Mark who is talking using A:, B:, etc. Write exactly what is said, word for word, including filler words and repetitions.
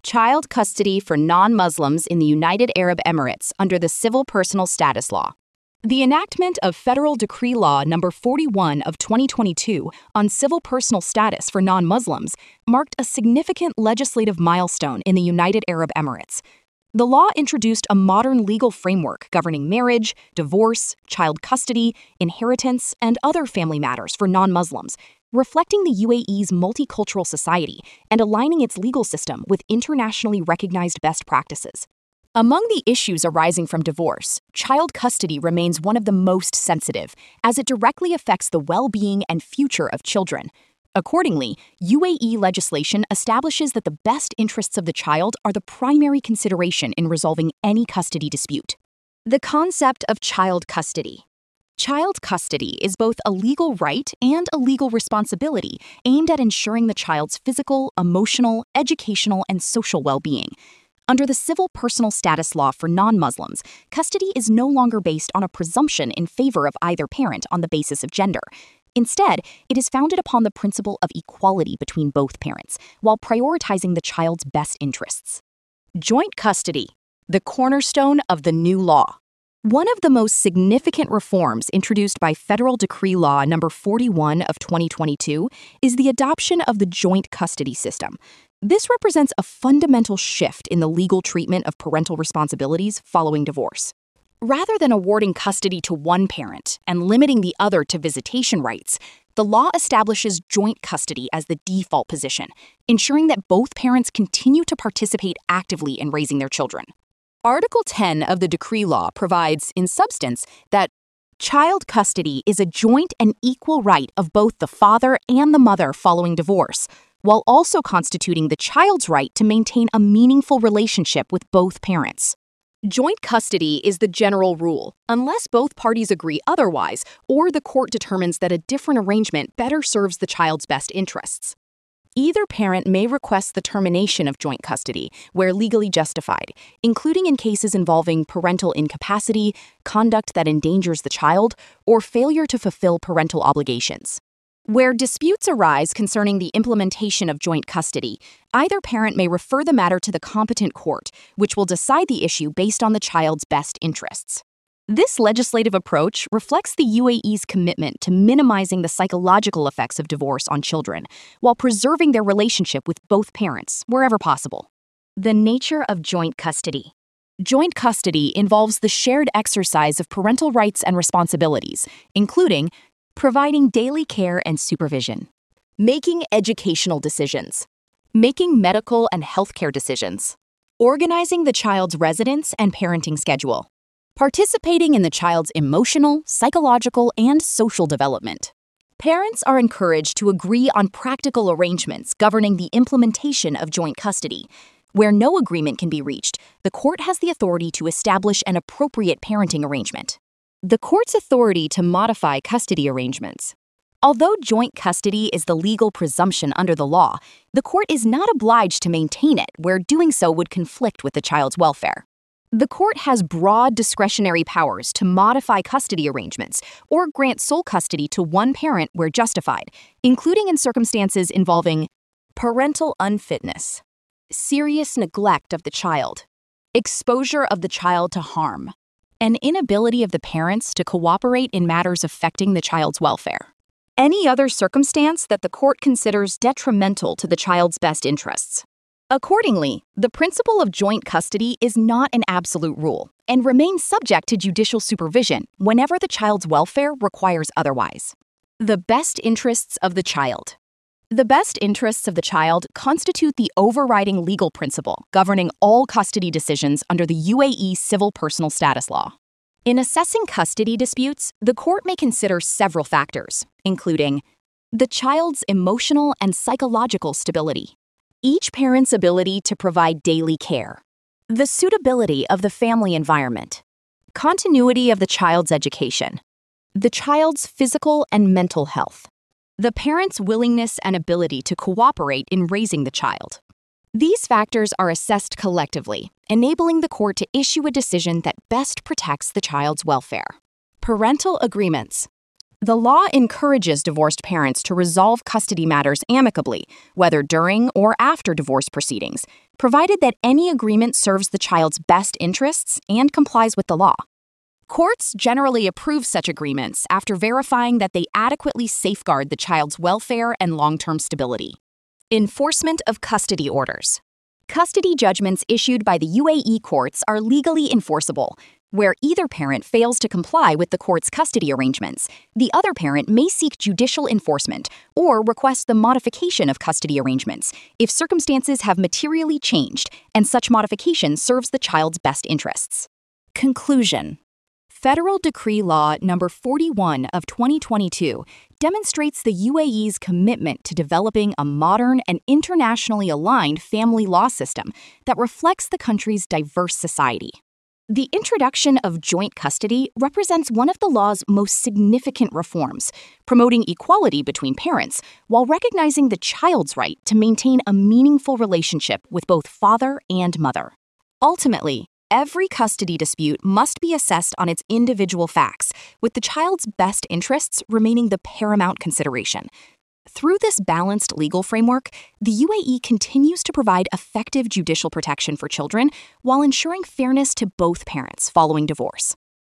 A: child custody for non-Muslims in the United Arab Emirates under the Civil Personal Status Law. The enactment of Federal Decree Law number forty-one of twenty twenty-two on civil personal status for non-Muslims marked a significant legislative milestone in the United Arab Emirates. The law introduced a modern legal framework governing marriage, divorce, child custody, inheritance, and other family matters for non-Muslims, reflecting the U A E's multicultural society and aligning its legal system with internationally recognized best practices. Among the issues arising from divorce, child custody remains one of the most sensitive, as it directly affects the well-being and future of children. Accordingly, U A E legislation establishes that the best interests of the child are the primary consideration in resolving any custody dispute. The concept of child custody. Child custody is both a legal right and a legal responsibility aimed at ensuring the child's physical, emotional, educational, and social well-being. Under the Civil Personal Status Law for non-Muslims, custody is no longer based on a presumption in favor of either parent on the basis of gender. Instead, it is founded upon the principle of equality between both parents, while prioritizing the child's best interests. Joint custody, the cornerstone of the new law. One of the most significant reforms introduced by Federal Decree Law number forty-one of twenty twenty-two is the adoption of the joint custody system. This represents a fundamental shift in the legal treatment of parental responsibilities following divorce. Rather than awarding custody to one parent and limiting the other to visitation rights, the law establishes joint custody as the default position, ensuring that both parents continue to participate actively in raising their children. Article ten of the Decree Law provides, in substance, that child custody is a joint and equal right of both the father and the mother following divorce, while also constituting the child's right to maintain a meaningful relationship with both parents. Joint custody is the general rule, unless both parties agree otherwise or the court determines that a different arrangement better serves the child's best interests. Either parent may request the termination of joint custody where legally justified, including in cases involving parental incapacity, conduct that endangers the child, or failure to fulfill parental obligations. Where disputes arise concerning the implementation of joint custody, either parent may refer the matter to the competent court, which will decide the issue based on the child's best interests. This legislative approach reflects the U A E's commitment to minimizing the psychological effects of divorce on children, while preserving their relationship with both parents wherever possible. The nature of joint custody. Joint custody involves the shared exercise of parental rights and responsibilities, including providing daily care and supervision, making educational decisions, making medical and healthcare decisions, organizing the child's residence and parenting schedule, participating in the child's emotional, psychological, and social development. Parents are encouraged to agree on practical arrangements governing the implementation of joint custody. Where no agreement can be reached, the court has the authority to establish an appropriate parenting arrangement. The court's authority to modify custody arrangements. Although joint custody is the legal presumption under the law, the court is not obliged to maintain it where doing so would conflict with the child's welfare. The court has broad discretionary powers to modify custody arrangements or grant sole custody to one parent where justified, including in circumstances involving parental unfitness, serious neglect of the child, exposure of the child to harm, an inability of the parents to cooperate in matters affecting the child's welfare. Any other circumstance that the court considers detrimental to the child's best interests. Accordingly, the principle of joint custody is not an absolute rule and remains subject to judicial supervision whenever the child's welfare requires otherwise. The best interests of the child. The best interests of the child constitute the overriding legal principle governing all custody decisions under the U A E Civil Personal Status Law. In assessing custody disputes, the court may consider several factors, including the child's emotional and psychological stability, each parent's ability to provide daily care, the suitability of the family environment, continuity of the child's education, the child's physical and mental health, the parent's willingness and ability to cooperate in raising the child. These factors are assessed collectively, enabling the court to issue a decision that best protects the child's welfare. Parental agreements. The law encourages divorced parents to resolve custody matters amicably, whether during or after divorce proceedings, provided that any agreement serves the child's best interests and complies with the law. Courts generally approve such agreements after verifying that they adequately safeguard the child's welfare and long-term stability. Enforcement of custody orders. Custody judgments issued by the U A E courts are legally enforceable. Where either parent fails to comply with the court's custody arrangements, the other parent may seek judicial enforcement or request the modification of custody arrangements if circumstances have materially changed and such modification serves the child's best interests. Conclusion. Federal Decree Law number forty-one of twenty twenty-two demonstrates the U A E's commitment to developing a modern and internationally aligned family law system that reflects the country's diverse society. The introduction of joint custody represents one of the law's most significant reforms, promoting equality between parents while recognizing the child's right to maintain a meaningful relationship with both father and mother. Ultimately, every custody dispute must be assessed on its individual facts, with the child's best interests remaining the paramount consideration. Through this balanced legal framework, the U A E continues to provide effective judicial protection for children while ensuring fairness to both parents following divorce.